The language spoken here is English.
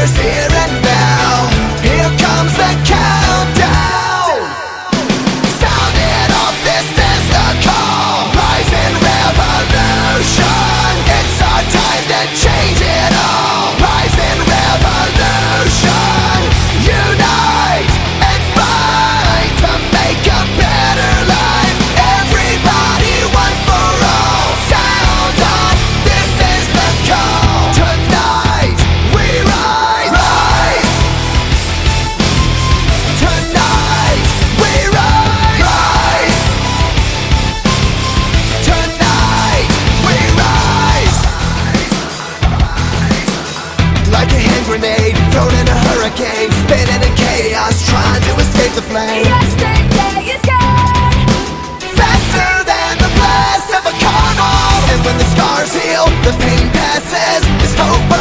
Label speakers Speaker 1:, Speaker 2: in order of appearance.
Speaker 1: future's here and now. Here comes the countdown. Sounding off, this is the call. Rising revolution. It's our time to change it all. Rising revolution. Unite and fight to make a better life. Everybody, one for all. Sound on, this is the call. Tonight we rise, rise. Tonight we rise, rise. Tonight we rise. Like a hand grenade thrown in a hurricane, spinning in chaos, trying to escape the flame.
Speaker 2: Yesterday is gone.
Speaker 1: Faster than the blast of a carnal. And when the scars heal, the pain passes. This hope